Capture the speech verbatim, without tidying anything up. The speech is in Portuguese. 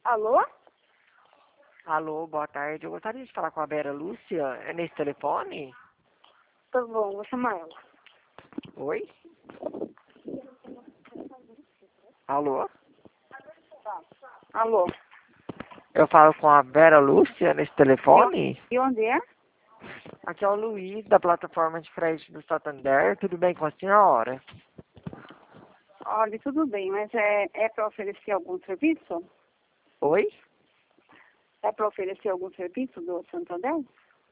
Alô? Alô, boa tarde. Eu gostaria de falar com a Vera Lúcia. É nesse telefone? Tá bom, vou chamar ela. Oi? Alô? Alô? Eu falo com a Vera Lúcia nesse telefone? E onde é? Aqui é o Luiz, da plataforma de crédito do Santander. Tudo bem com a senhora? Olha, tudo bem, mas é, é para oferecer algum serviço? Oi? É para oferecer algum serviço do Santander?